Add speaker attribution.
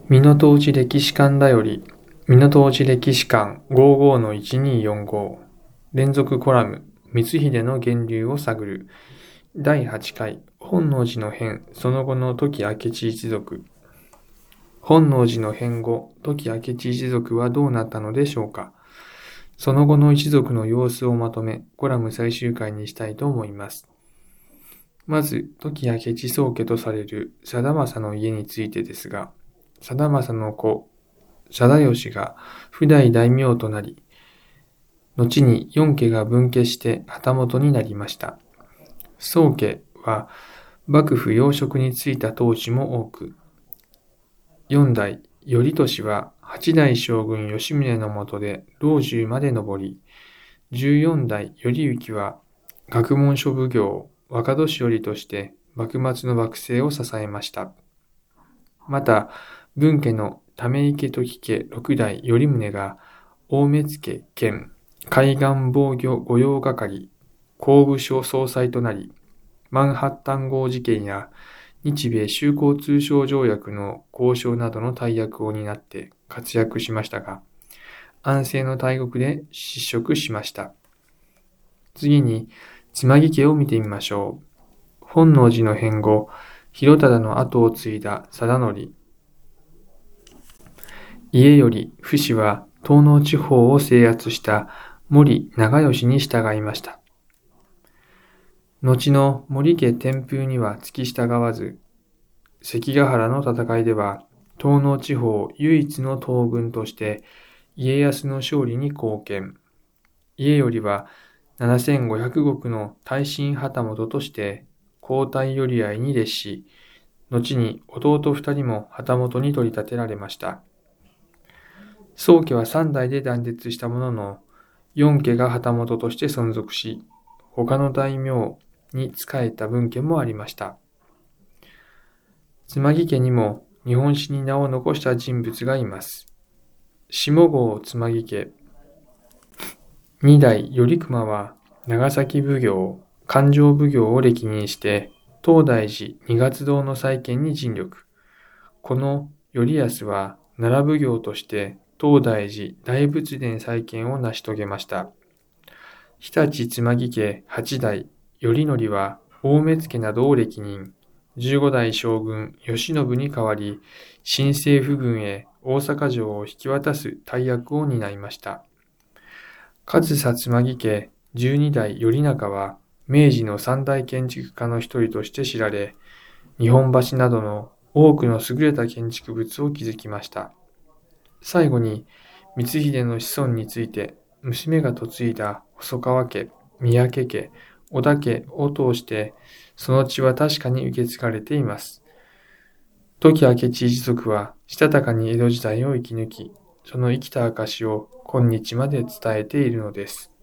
Speaker 1: 美濃当時歴史館だより、美濃当時歴史館55-1245連続コラム、光秀の源流を探る第8回本能寺の変、その後の時明智一族。本能寺の変後、時明智一族はどうなったのでしょうか。その後の一族の様子をまとめ、コラム最終回にしたいと思います。まず、時明智宗家とされる貞政の家についてですが、貞政の子、貞義が譜代大名となり、後に四家が分家して旗本になりました。宗家は幕府要職に就いた当主も多く、四代頼俊は八代将軍吉宗の下で老中まで上り、14代頼行は学問所奉行若年寄として幕末の幕政を支えました。また、分家の溜池時家六代頼宗が大目付兼海岸防御御用係、工部省総裁となり、マンハッタン号事件や日米修好通商条約の交渉などの大役を担って活躍しましたが、安政の大国で失職しました。次に、妻木家を見てみましょう。本能寺の変後、広忠の後を継いだ貞則。家よ父子は東濃地方を制圧した森長吉に従いました。後の森家天風には付き従わず、関ヶ原の戦いでは東濃地方唯一の東軍として家康の勝利に貢献。家頼は7500石の大臣旗本として皇太頼合に列し、後に弟二人も旗本に取り立てられました。宗家は三代で断絶したものの、四家が旗本として存続し、他の大名に仕えた分家もありました。妻木家にも日本史に名を残した人物がいます。下郷妻木家。二代頼熊は長崎奉行、勘定奉行を歴任して、東大寺二月堂の再建に尽力。この頼康は奈良奉行として東大寺大仏殿再建を成し遂げました。日立妻木家八代頼則は大目付などを歴任。15代将軍慶喜に代わり、新政府軍へ大阪城を引き渡す大役を担いました。上総妻木家12代頼長は明治の三大建築家の一人として知られ、日本橋などの多くの優れた建築物を築きました。最後に、光秀の子孫について、娘が嫁いだ細川家、宮家家、織田家を通して、その血は確かに受け継がれています。時明智一族は、したたかに江戸時代を生き抜き、その生きた証を今日まで伝えているのです。